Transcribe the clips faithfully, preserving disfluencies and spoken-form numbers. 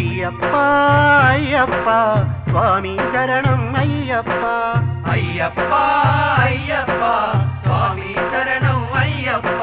అయ్యప్ప అయ్యప్ప స్వామి శరణం అయ్యప్ప అయ్యప్ప అయ్యప్ప స్వామి శరణం అయ్యప్ప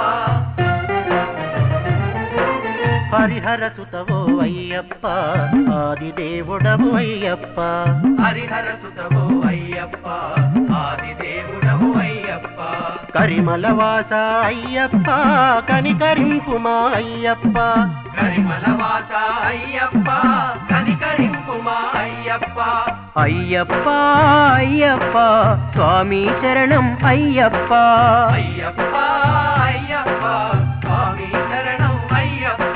హరిహర సుతవో అయ్యప్ప ఆదిదేవుడవు అయ్యప్ప హరిహర సుతవో అయ్యప్ప ఆదిదేవుడవు అయ్యప్ప కరిమలవాస అయ్యప్ప కనికరింపుమా అయ్యప్ప కరిమలవాస అయ్యప్ప కనికరింపుమా అయ్యప్ప అయ్యప్ప అయ్యప్ప స్వామి శరణం అయ్యప్ప అయ్యప్ప అయ్యప్ప స్వామి శరణం అయ్యప్ప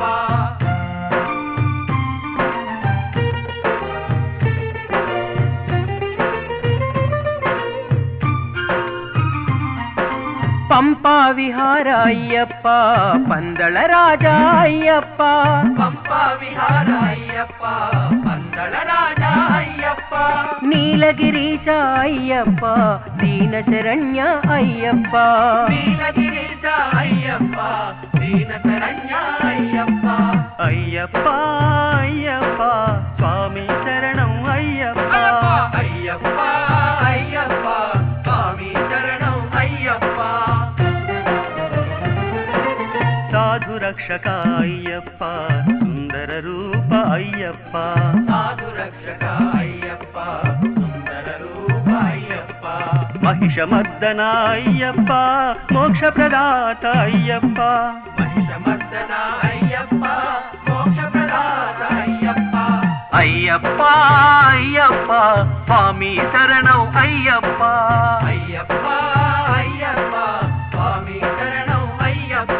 పంపా విహార అయ్యప్ప పందళ రాజా అయ్యప్ప పంపా విహార అయ్యప్ప పందళ రాజా అయ్యప్ప నీలగిరీశ అయ్యప్ప దీన శరణ్య అయ్యప్ప నీలగిరీశ అయ్యప్ప దీన శరణ్య అయ్యప్ప అయ్యప్ప అయ్యప్ప స్వామి శరణం అయ్యప్ప అయ్యప్ప అయ్యప్ప స్వామి శరణం అయ్యప్ప సాధు రక్షక అయ్యప్ప సుందర రూప అయ్యప్ప సాధు రక్షక అయ్యప్ప సుందర రూప అయ్యప్ప మహిషమర్దన అయ్యప్ప మోక్ష ప్రదాత అయ్యప్ప మహిషమర్దన అయ్యప్ప మోక్ష ప్రదాత అయ్యప్ప అయ్యప్ప అయ్యప్ప స్వామి శరణం అయ్యప్ప అయ్యప్ప అయ్యప్ప స్వామి శరణం అయ్యప్ప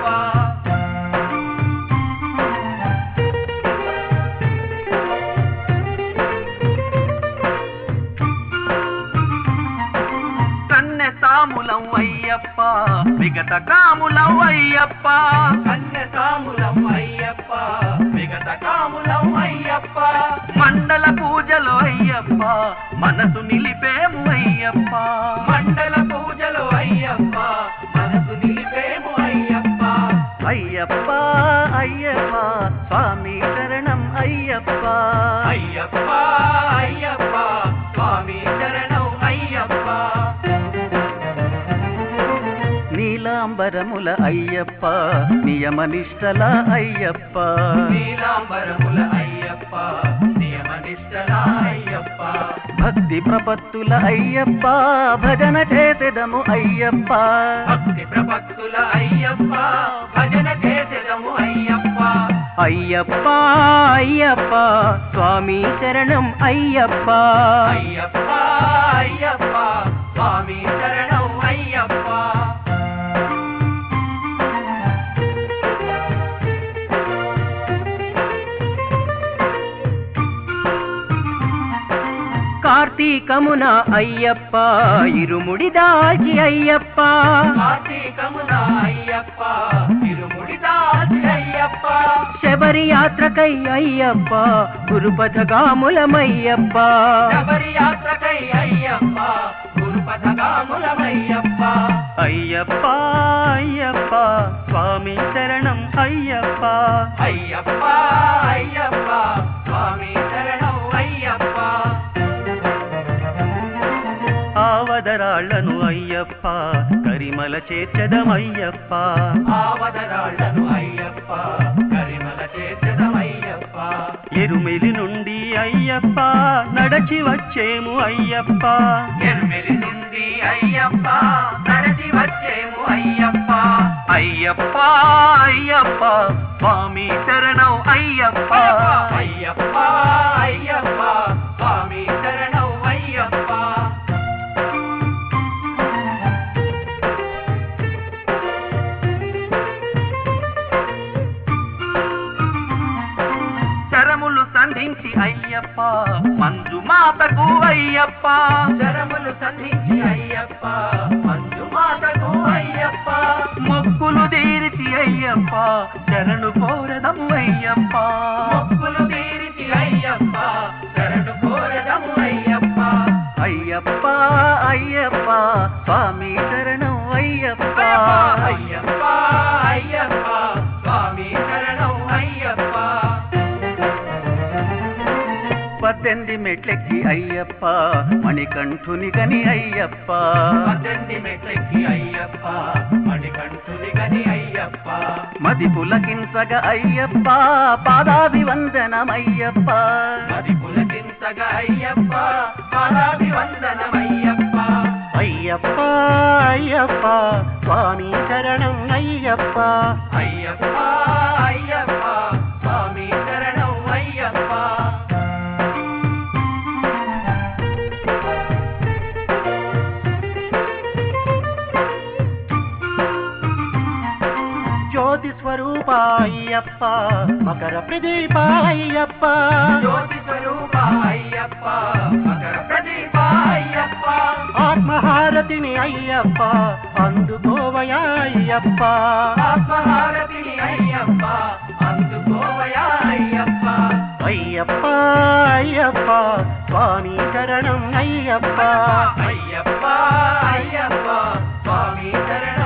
కన్నెతాములం అయ్యప్ప విగత కాములం అయ్యప్ప కన్యకాములం అయ్యప్ప విగత కాములం అయ్యప్ప మండల పూజలు అయ్యప్ప మనసు నిలిపేము అయ్యప్ప మండల పూజలు అయ్యప్ప మనసు నిలిపేము అయ్యప్ప అయ్యప్ప అయ్యప్ప స్వామి శరణం అయ్యప్ప అయ్యప్ప అయ్యప్ప స్వామి శరణం అయ్యప్ప నీలాంబరముల అయ్యప్ప నియమనిష్టల అయ్యప్ప నీలాంబరముల అయ్యప్ప నియమనిష్టల అయ్యప్ప భక్తి ప్రపత్తుల అయ్యప్ప భజన చేసెదము అయ్యప్ప భక్తి ప్రపత్తుల అయ్యప్ప భజన చేసెదము అయ్యప్ప అయ్యప్ప అయ్యప్ప స్వామి శరణం అయ్యప్ప అయ్యప్ప అయ్యప్ప స్వామి శరణం అయ్యప్ప కార్తీకమున అయ్యప్ప ఇరుముడి దాల్చి అయ్యప్ప కార్తీకమున అయ్యప్ప తిరుముడి దాచి అయ్యప్ప శబరి యాత్రకై అయ్యప్ప గురుపథగాములమయ్యప్ప శబరి యాత్రకై అయ్యప్ప గురుపథగాములమయ్యప్ప అయ్యప్ప అయ్యప్ప స్వామి శరణం అయ్యప్ప అయ్యప్ప అయ్యప్ప స్వామి శరణం అయ్యప్ప ఆవదరాళ్లను అయ్యప్ప కరిమల చేర్చదమయ్యప్ప ఆవదరాళ్లను అయ్యప్ప కరిమల చేర్చదమయ్యప్ప ఎరుమెలి నుండి అయ్యప్ప నడచి వచ్చేము అయ్యప్ప ఎరుమెలి నుండి అయ్యప్ప నడచి వచ్చేము అయ్యప్ప అయ్యప్ప అయ్యప్ప స్వామి శరణం అయ్యప్ప అయ్యప్ప అయ్యప్ప స్వామి శరణం అయ్యప్ప శరములు సంధించి అయ్యప్ప మంజు మాతకు అయ్యప్ప శరములు సంధించి అయ్యప్ప మంజు మాతకు అయ్యప్ప మొక్కులు తీరిచి అయ్యప్ప శరణు కోరదము అయ్యప్ప మొక్కులు తీరిచి అయ్యప్ప శరణు కోరదము అయ్యప్ప అయ్యప్ప అయ్యప్ప స్వామి శరణం అయ్యప్ప అయ్యప్ప అయ్యప్ప స్వామి శరణం అయ్యప్ప పద్దెనిమిది మెట్లెక్కి అయ్యప్ప మణికంఠుని గని అయ్యప్ప పద్దెనిమిది మెట్లెక్కి అయ్యప్ప మణికంఠుని గని అయ్యప్ప మది పులకించగా అయ్యప్ప పాదాభివందనమయ్యప్ప మది పులకించగా అయ్యప్ప పాదాభివందనమయ్యప్ప అయ్యప్ప అయ్యప్ప స్వామి శరణం అయ్యప్ప అయ్యప్ప అయ్యప్ప స్వామి శరణం అయ్యప్ప జ్యోతి స్వరూప అయ్యప్ప మకర ప్రదీప అయ్యప్ప జ్యోతి స్వరూప అయ్యప్ప మకర ప్రదీప అయ్యప్ప ఆత్మహారతిని అయ్యప్ప అందుకోవయా అయ్యప్ప ఆత్మహారతిని అయ్యప్ప అందుకోవయా అయ్యప్ప అయ్యప్ప అయ్యప్ప స్వామి శరణం అయ్యప్ప అయ్యప్ప అయ్యప్ప స్వామి శరణం